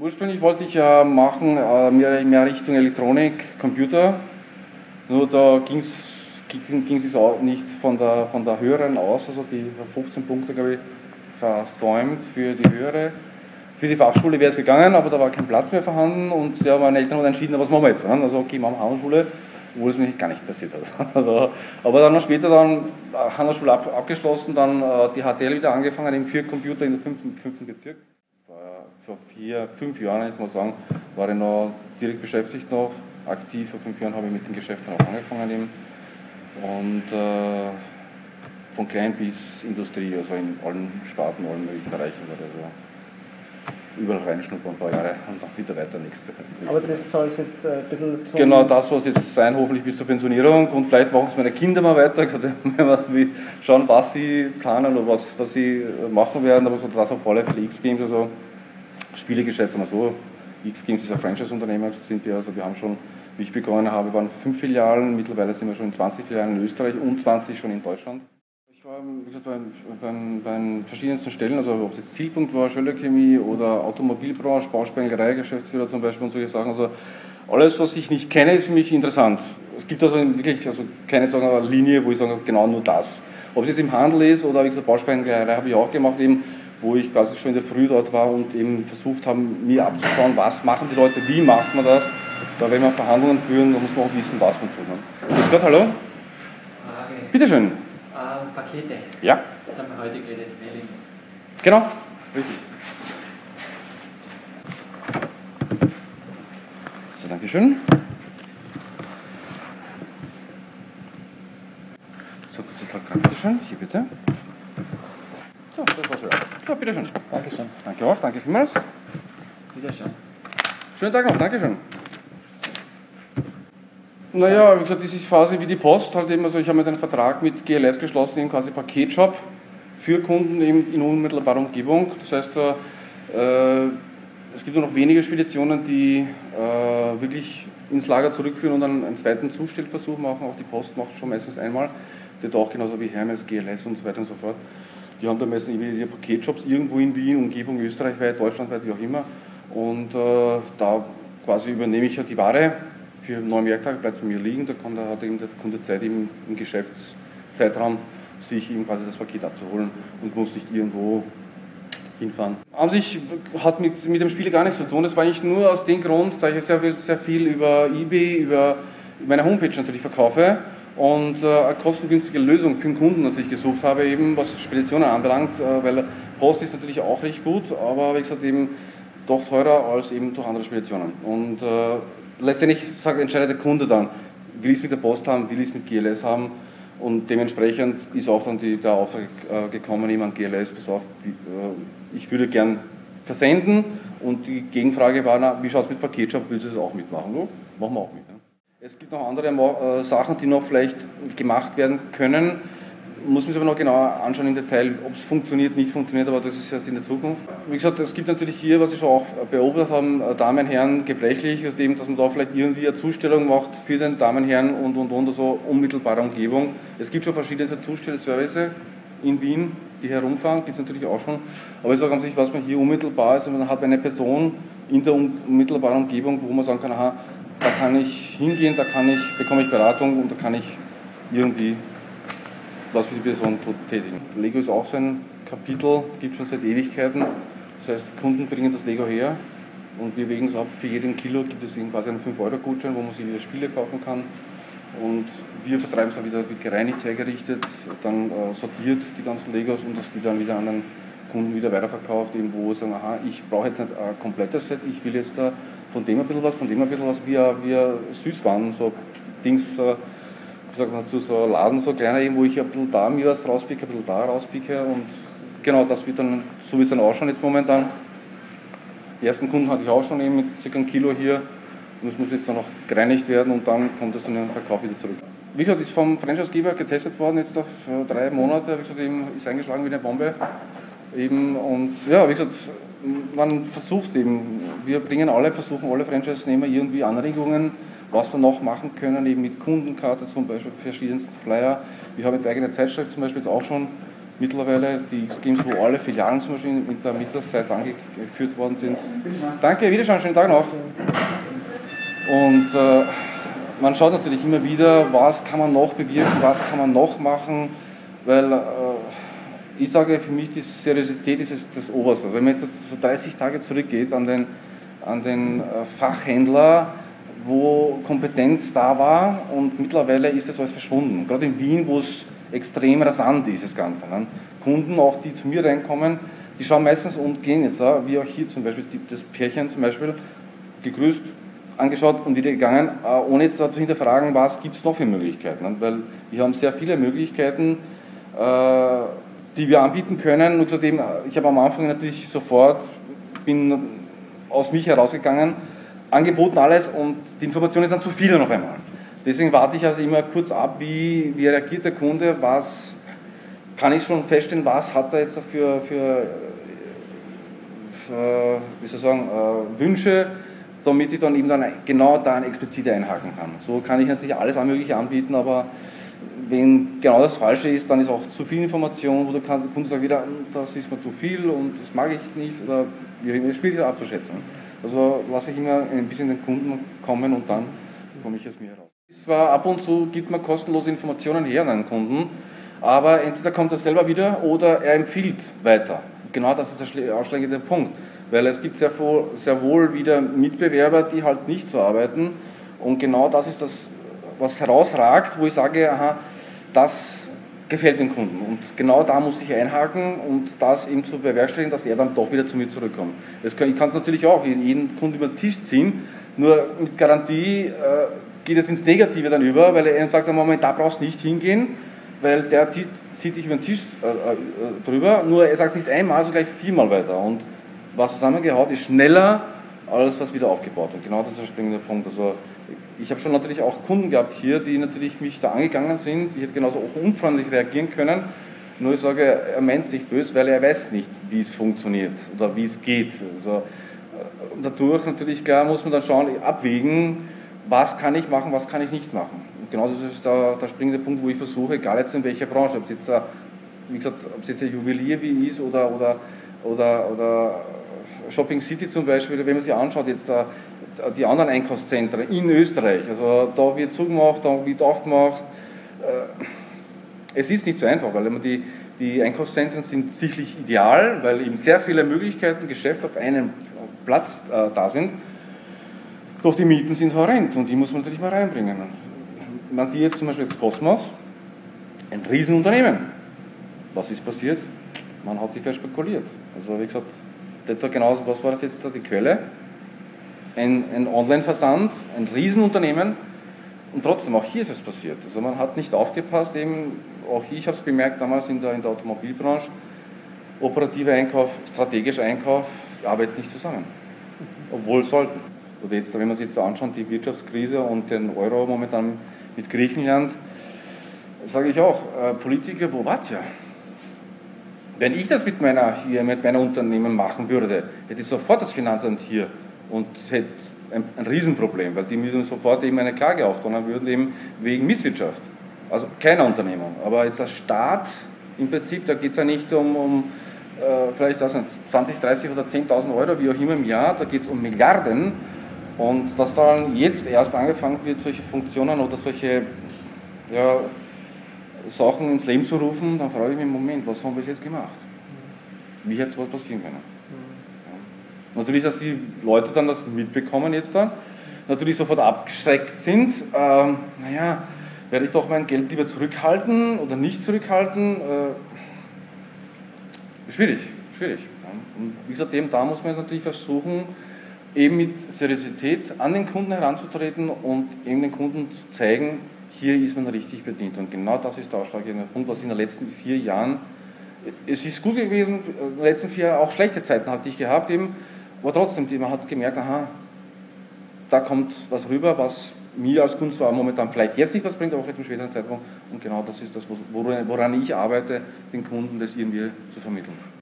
Ursprünglich wollte ich ja machen, mehr Richtung Elektronik, Computer. Nur da ging es auch nicht von der höheren aus, also die 15 Punkte, glaube ich, versäumt für die höhere. Für die Fachschule wäre es gegangen, aber da war kein Platz mehr vorhanden und ja, meine Eltern haben entschieden, was machen wir jetzt? Also okay, machen wir Handelsschule, obwohl es mich gar nicht interessiert hat. Also, aber dann noch später Handelsschule abgeschlossen, dann die HTL wieder angefangen, für Computer in der 5. Bezirk. Vor 5 Jahren, ich muss sagen, war ich noch direkt beschäftigt noch, aktiv. Vor 5 Jahren habe ich mit den Geschäften auch angefangen eben. Und von klein bis Industrie, also in allen Sparten, allen möglichen Bereichen oder so. Überall reinschnuppern, ein paar Jahre und dann wieder weiter nächste. Aber das soll es jetzt ein bisschen zum... Genau, das soll es jetzt sein, hoffentlich bis zur Pensionierung und vielleicht machen es meine Kinder mal weiter, schauen, was sie planen oder was sie machen werden, aber so das auf alle Fälle X-Games, also Spielegeschäft, sagen wir so. X-Games ist ein Franchise-Unternehmer, also wir haben schon, wie ich begonnen habe, waren 5 Filialen, mittlerweile sind wir schon in 20 Filialen in Österreich und 20 schon in Deutschland. Ich war, wie gesagt, bei verschiedensten Stellen, also ob es jetzt Zielpunkt war, Schöller-Chemie oder Automobilbranche, Bausprengerei, Geschäftsführer zum Beispiel und solche Sachen. Also alles, was ich nicht kenne, ist für mich interessant. Es gibt also wirklich keine Linie, wo ich sage, genau nur das. Ob es jetzt im Handel ist oder wie gesagt, Bausprengerei habe ich auch gemacht, eben, wo ich quasi schon in der Früh dort war und eben versucht habe, mir abzuschauen, was machen die Leute, wie macht man das. Da wenn wir Verhandlungen führen, da muss man auch wissen, was man tut. Grüß Gott, hallo? Frage. Bitteschön. Pakete. Ja. Da haben wir heute geredet, Mailings. Genau, richtig. So, dankeschön. So, kurz Tag, bitteschön. Hier bitte. So, das war schön. So, bitteschön. Dankeschön. Danke auch, danke vielmals. Wiederschauen. Schönen Tag noch, dankeschön. Naja, wie gesagt, das ist quasi wie die Post, halt eben, also ich habe mit einem Vertrag mit GLS geschlossen, eben quasi Paketshop für Kunden eben in unmittelbarer Umgebung. Das heißt, es gibt nur noch wenige Speditionen, die wirklich ins Lager zurückführen und dann einen zweiten Zustellversuch machen. Auch die Post macht schon meistens einmal, die auch genauso wie Hermes, GLS und so weiter und so fort. Die haben dann meistens ihre Paketshops irgendwo in Wien, Umgebung, österreichweit, deutschlandweit, wie auch immer. Und da quasi übernehme ich ja die Ware. Für 9 Werktage bleibt es bei mir liegen, da hat eben der Kunde Zeit im Geschäftszeitraum, sich eben quasi das Paket abzuholen und muss nicht irgendwo hinfahren. An sich hat mit dem Spiel gar nichts zu tun, das war eigentlich nur aus dem Grund, da ich sehr viel über eBay, über meine Homepage natürlich verkaufe und eine kostengünstige Lösung für den Kunden natürlich gesucht habe, eben was Speditionen anbelangt, weil Post ist natürlich auch recht gut, aber wie gesagt eben doch teurer als eben durch andere Speditionen. Und letztendlich entscheidet der Kunde dann, will ich es mit der Post haben, will ich es mit GLS haben und dementsprechend ist auch dann der Auftrag gekommen, jemand GLS, pass auf, ich würde gern versenden und die Gegenfrage war, na, wie schaut es mit Paketshop, willst du das auch mitmachen? So, machen wir auch mit. Ne? Es gibt noch andere Sachen, die noch vielleicht gemacht werden können, muss man sich aber noch genauer anschauen im Detail, ob es funktioniert, nicht funktioniert, aber das ist jetzt in der Zukunft. Wie gesagt, es gibt natürlich hier, was ich schon auch beobachtet habe, Damen, Herren, gebrechlich, dass man da vielleicht irgendwie eine Zustellung macht für den Damen, Herren und also unmittelbare Umgebung. Es gibt schon verschiedene Zustellservice in Wien, die herumfahren, gibt es natürlich auch schon. Aber ich sage ganz ehrlich, was man hier unmittelbar ist, man hat eine Person in der unmittelbaren Umgebung, wo man sagen kann, aha, da kann ich hingehen, bekomme ich Beratung und da kann ich irgendwie was für die Person tätigen. Lego ist auch so ein Kapitel, gibt es schon seit Ewigkeiten. Das heißt, Kunden bringen das Lego her und wir wägen es ab. Für jeden Kilo gibt es quasi einen 5-Euro-Gutschein, wo man sich wieder Spiele kaufen kann. Und wir vertreiben es dann wieder, wird gereinigt, hergerichtet, dann sortiert die ganzen Legos und das wird dann wieder an den Kunden wieder weiterverkauft, eben wo sie sagen, aha, ich brauche jetzt nicht ein komplettes Set, ich will jetzt da von dem ein bisschen was, von dem ein bisschen was, wie Süßwaren, so Dings, ich sag mal, so Laden, so kleiner, wo ich ein bisschen da mir was rauspicke, ein bisschen da rauspicke und genau, das wird dann, so wie es dann ausschaut jetzt momentan. Die ersten Kunden hatte ich auch schon eben mit ca. 1 Kilo hier und das muss jetzt dann noch gereinigt werden und dann kommt es dann in den Verkauf wieder zurück. Wie gesagt, ist vom Franchisegeber getestet worden, jetzt auf 3 Monate, wie gesagt, eben, ist eingeschlagen wie eine Bombe. Eben, und ja, wie gesagt, man versucht eben, versuchen alle Franchise-Nehmer irgendwie Anregungen, was wir noch machen können, eben mit Kundenkarte zum Beispiel, verschiedensten Flyer. Wir haben jetzt eigene Zeitschrift zum Beispiel jetzt auch schon, mittlerweile, die X-Games, wo alle Filialen zum Beispiel in der Mittagszeit angeführt worden sind. Danke, Wiederschauen, schönen Tag noch. Und man schaut natürlich immer wieder, was kann man noch bewirken, was kann man noch machen, weil ich sage, für mich die Seriosität ist das Oberste. Wenn man jetzt so 30 Tage zurückgeht an den Fachhändler, wo Kompetenz da war und mittlerweile ist das alles verschwunden. Gerade in Wien, wo es extrem rasant ist, das Ganze. Ne? Kunden, auch die zu mir reinkommen, die schauen meistens und gehen jetzt, wie auch hier zum Beispiel, das Pärchen zum Beispiel, gegrüßt, angeschaut und wieder gegangen, ohne jetzt zu hinterfragen, was gibt es noch für Möglichkeiten. Ne? Weil wir haben sehr viele Möglichkeiten, die wir anbieten können. Und zudem, ich habe am Anfang natürlich sofort, bin aus mich herausgegangen, angeboten alles und die Information ist dann zu viel noch einmal. Deswegen warte ich also immer kurz ab, wie reagiert der Kunde, was kann ich schon feststellen, was hat er jetzt für wie soll ich sagen, Wünsche, damit ich dann eben dann genau da explizit einhaken kann. So kann ich natürlich alles Mögliche anbieten, aber wenn genau das Falsche ist, dann ist auch zu viel Information, wo der Kunde sagt wieder, das ist mir zu viel und das mag ich nicht oder wie schwierig abzuschätzen. Also lasse ich immer ein bisschen den Kunden kommen und dann komme ich aus mir heraus. Zwar ab und zu gibt man kostenlose Informationen her an einen Kunden, aber entweder kommt er selber wieder oder er empfiehlt weiter. Genau das ist der ausschlaggebende Punkt, weil es gibt sehr wohl wieder Mitbewerber, die halt nicht so arbeiten und genau das ist das, was herausragt, wo ich sage, aha, das gefällt dem Kunden und genau da muss ich einhaken und das eben zu bewerkstelligen, dass er dann doch wieder zu mir zurückkommt. Ich kann es natürlich auch jeden Kunden über den Tisch ziehen, nur mit Garantie geht es ins Negative dann über, weil er sagt, Moment, da brauchst du nicht hingehen, weil der zieht dich über den Tisch drüber, nur er sagt es nicht einmal, sondern gleich 4-mal weiter und was zusammengehaut ist schneller als was wieder aufgebaut wird. Genau das ist der springende Punkt. Also ich habe schon natürlich auch Kunden gehabt hier, die natürlich mich da angegangen sind, die hätten genauso auch unfreundlich reagieren können, nur ich sage, er meint es nicht böse, weil er weiß nicht, wie es funktioniert oder wie es geht. Also dadurch natürlich, klar, muss man dann schauen, abwägen, was kann ich machen, was kann ich nicht machen. Und genau das ist der springende Punkt, wo ich versuche, egal jetzt in welcher Branche, ob es jetzt, wie gesagt, ob es jetzt ein Juwelier wie ist oder Shopping City zum Beispiel, wenn man sich anschaut, jetzt die anderen Einkaufszentren in Österreich, also da wird zugemacht, da wird aufgemacht. Es ist nicht so einfach, weil die Einkaufszentren sind sicherlich ideal, weil eben sehr viele Möglichkeiten, Geschäfte auf einem Platz da sind. Doch die Mieten sind horrend und die muss man natürlich mal reinbringen. Man sieht jetzt zum Beispiel jetzt Cosmos, ein Riesenunternehmen. Was ist passiert? Man hat sich verspekuliert. Also wie gesagt, genauso, was war das jetzt da, die Quelle? Ein Online-Versand, ein Riesenunternehmen und trotzdem, auch hier ist es passiert. Also man hat nicht aufgepasst, eben, auch ich habe es bemerkt damals in der Automobilbranche, operativer Einkauf, strategischer Einkauf, arbeiten nicht zusammen. Obwohl sollten. Oder jetzt, wenn man sich jetzt anschaut, die Wirtschaftskrise und den Euro momentan mit Griechenland, sage ich auch, Politiker, wo wart ihr? Wenn ich das mit meiner Unternehmen machen würde, hätte ich sofort das Finanzamt hier und hätte ein Riesenproblem, weil die müssen sofort eben eine Klage auftun würden, eben wegen Misswirtschaft. Also keine Unternehmung. Aber jetzt als Staat, im Prinzip, da geht es ja nicht um vielleicht 20, 30 oder 10.000 Euro, wie auch immer im Jahr, da geht es um Milliarden. Und dass dann jetzt erst angefangen wird, solche Funktionen oder solche Sachen ins Leben zu rufen, dann frage ich mich, Moment, was haben wir jetzt gemacht? Wie hätte sowas passieren können? Ja. Natürlich, dass die Leute dann das mitbekommen jetzt dann, natürlich sofort abgeschreckt sind, werde ich doch mein Geld lieber zurückhalten oder nicht zurückhalten? Schwierig. Ja. Und wie gesagt, da muss man natürlich versuchen, eben mit Seriosität an den Kunden heranzutreten und eben den Kunden zu zeigen, hier ist man richtig bedient. Und genau das ist der ausschlaggebende Punkt, was in den letzten 4 Jahren, es ist gut gewesen, in den letzten 4 Jahren auch schlechte Zeiten hatte ich gehabt, eben, aber trotzdem, man hat gemerkt, aha, da kommt was rüber, was mir als Kunde zwar momentan vielleicht jetzt nicht was bringt, aber vielleicht im späteren Zeitpunkt. Und genau das ist das, woran ich arbeite, den Kunden das irgendwie zu vermitteln.